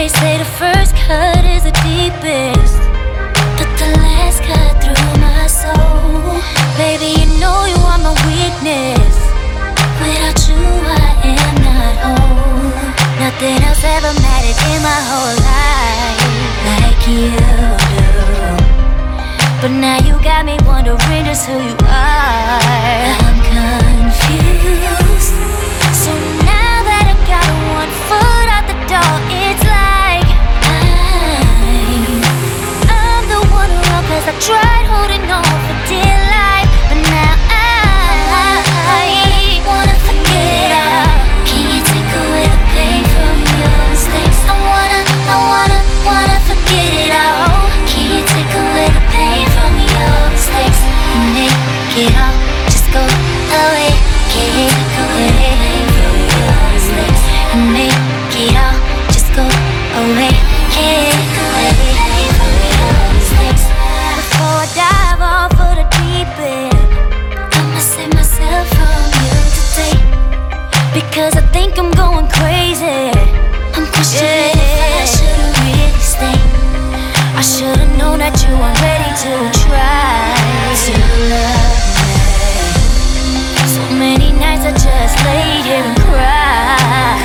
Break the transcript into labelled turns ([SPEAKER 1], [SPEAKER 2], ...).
[SPEAKER 1] They say the first cut is the deepest, but the last cut through my soul. Baby, you know you are my weakness. Without you I am not whole. Nothing else ever mattered in my whole life like you do. But now you got me wondering just who you are. I'm confused. So now that I got one foot out the door, it's like I'm the one who wrong, 'cause I tried holding on for dear life. But now I wanna forget it all. Can you take away the pain from your mistakes? I wanna forget it all. Can you take away the pain from your mistakes? And make it all just go away. Can you take away the pain from your mistakes? And make it all just go away. Can you take away the pain from your mistakes? Before I dive off of the deep end, I'ma save myself from you today, because I think I'm going crazy. I'm questioning if I should've really stayed. I should've known that you weren't ready to try to love me. So many nights I just laid here and cried.